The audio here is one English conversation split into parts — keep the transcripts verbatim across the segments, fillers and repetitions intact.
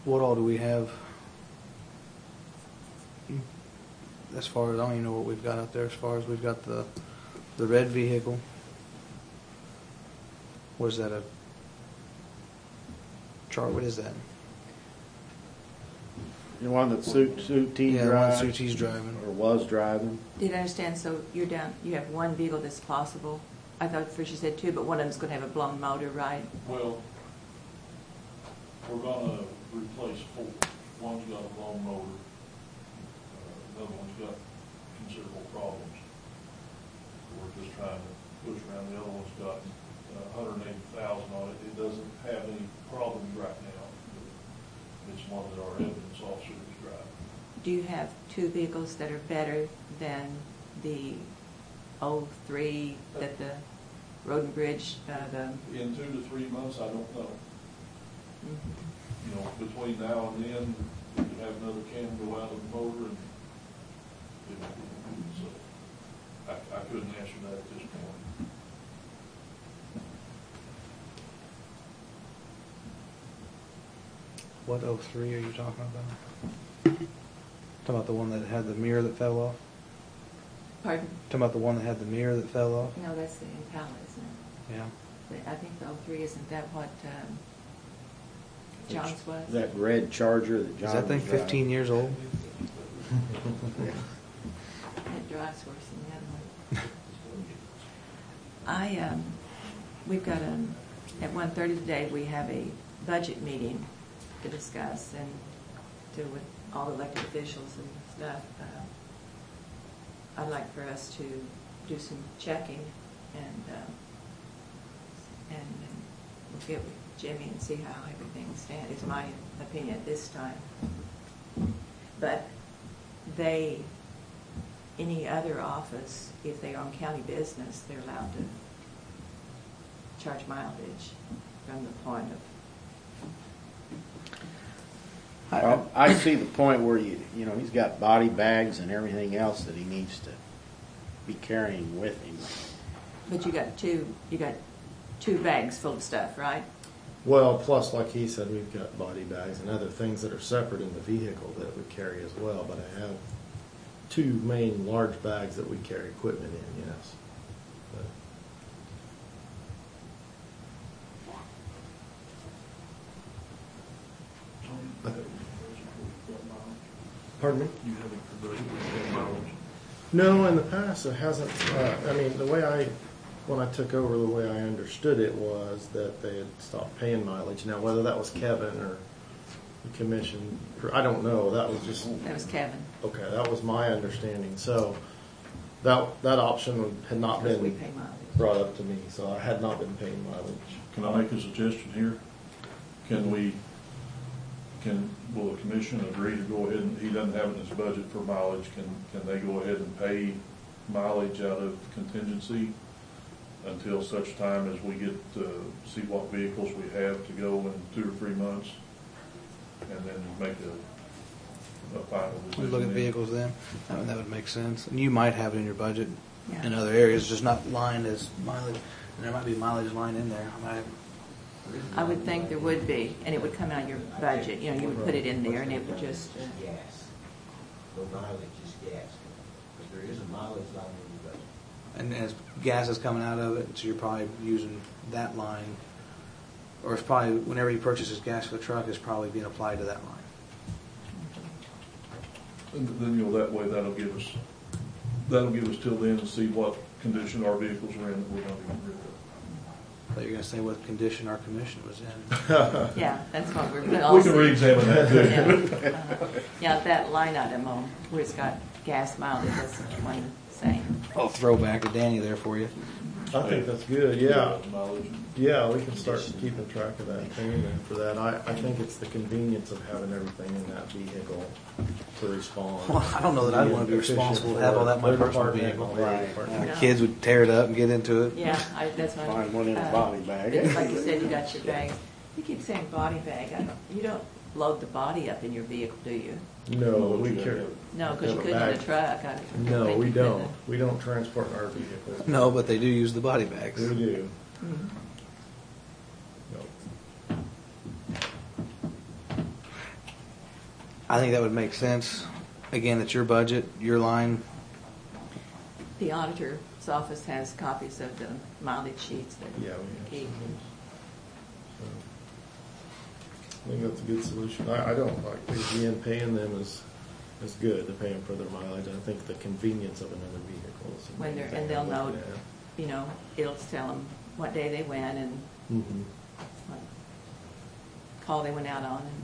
what all do we have? As far as, I don't even know what we've got out there, as far as we've got the, the red vehicle. What is that, a chart, what is that? The one that Sue, Sue T Yeah, the one drives? Sue T's driving. Or was driving? Did I understand, so you're down, you have one vehicle that's possible? I thought first you said two, but one of them's gonna have a blown motor, right? Well, we're gonna replace four. One's got a blown motor, uh, another one's got considerable problems. We're just trying to push around. The other one's got uh, one hundred eighty thousand on it. It doesn't have any problems right now. It's one that our evidence officer is driving. Do you have two vehicles that are better than the oh three that the Road and Bridge, uh, the... In two to three months, I don't know. Mm-hmm. You know, between now and then, we could have another cam go out of the motor, and it, so I, I couldn't answer that at this point. What oh three are you talking about? Talking about the one that had the mirror that fell off? Pardon? Talking about the one that had the mirror that fell off? No, that's the Impala, isn't it? Yeah. But I think the oh three, isn't that what um, John's was? That red Charger that John Is that thing was driving. fifteen years old? It drives worse than the other one. I, um, we've got, um, at one thirty today, we have a budget meeting to discuss and do with all elected officials and stuff. Uh, I'd like for us to do some checking and, uh, and, and we'll get with Jimmy and see how everything stands, is my opinion at this time. But they, any other office, if they're on county business, they're allowed to charge mileage from the point of. Well, I see the point where you, you know, he's got body bags and everything else that he needs to be carrying with him. But you got two, you got two bags full of stuff, right? Well, plus, like he said, we've got body bags and other things that are separate in the vehicle that we carry as well. But I have two main large bags that we carry equipment in, yes. But pardon me? You haven't converted with mileage? No, in the past it hasn't. Uh, I mean, the way I, when I took over, the way I understood it was that they had stopped paying mileage. Now, whether that was Kevin or the commission, I don't know. That was just That was Kevin. okay. That was my understanding. So that that option had not Because we been pay mileage. brought up to me. So I had not been paying mileage. Can I make a suggestion here? Can we, can, will the commission agree to go ahead and, he doesn't have it in his budget for mileage, can, can they go ahead and pay mileage out of contingency until such time as we get to see what vehicles we have to go in two or three months? And then make a, a final decision. We look at then? vehicles then, I mean, that would make sense. And you might have it in your budget Yeah. in other areas, just not lined as mileage. And there might be mileage line in there. I might, I would think there would be, and it would come out of your budget. You know, you would put it in there, and it would just. Uh, Gas. The mileage is gas. But there is a mileage line in your budget. and as gas is coming out of it, so you're probably using that line, or it's probably whenever he purchases gas for the truck, it's probably being applied to that line. And then, you know, that way that'll give us, that'll give us till then to see what condition our vehicles are in that we're going to get rid of. I thought you were going to say what condition our commission was in. yeah, that's what we're. We can re-examine that too. Yeah, uh, yeah, that line item on where it's got gas mileage, that's one saying. I'll throw back to Danny there for you. I think that's good. Yeah. Mileage. Yeah, we can start keeping track of that thing. And for that, I, I think it's the convenience of having everything in that vehicle to respond. Well, I don't know that I'd want to be responsible to have all that in my Their personal department, vehicle. their Right. department. The kids would tear it up and get into it. Yeah, I, that's what. Find one in a uh, body bag. but Like you said, you got your bag. You keep saying body bag. I don't, you don't load the body up in your vehicle, do you? No, we carry. No, because you have a couldn't in a bag. truck. I No, think we you don't. couldn't. We don't transport in our vehicles. No, but they do use the body bags. We do. Mhm. No. I think that would make sense. Again, it's your budget, your line. The auditor's office has copies of the mileage sheets that Yeah, we keep. have. So, I think that's a good solution. I, I don't like, again, paying them is, is good, to pay them for their mileage. I think the convenience of another vehicle is. the When main they're, thing and they'll I'm know, looking at. you know, it'll tell them what day they went and Mhm. what call they went out on. And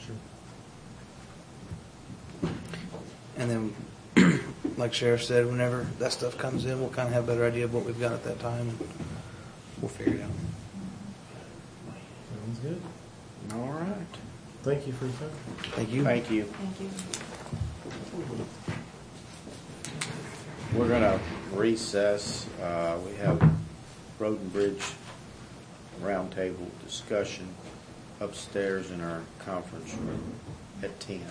Sure. And then, like Sheriff said, whenever that stuff comes in, we'll kind of have a better idea of what we've got at that time. And we'll figure it out. Sounds good. All right. Thank you for your time. Thank you. Thank you. Thank you. We're gonna recess. Uh, we have Road and Bridge roundtable discussion upstairs in our conference room at ten.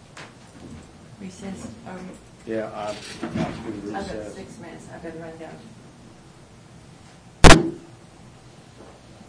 Recess, um, Yeah, I, I'll do I've got recess. six minutes, I've got to run down